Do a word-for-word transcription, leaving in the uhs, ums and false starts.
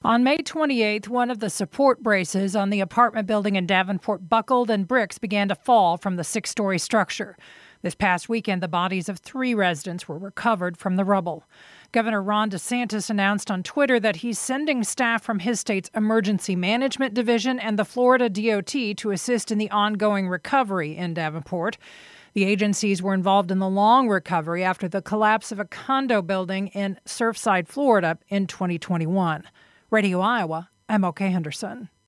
On May twenty-eighth, one of the support braces on the apartment building in Davenport buckled and bricks began to fall from the six-story structure. This past weekend, the bodies of three residents were recovered from the rubble. Governor Ron DeSantis announced on Twitter that he's sending staff from his state's Emergency Management Division and the Florida D O T to assist in the ongoing recovery in Davenport. The agencies were involved in the long recovery after the collapse of a condo building in Surfside, Florida in twenty twenty-one. Radio Iowa, I'm O K Henderson.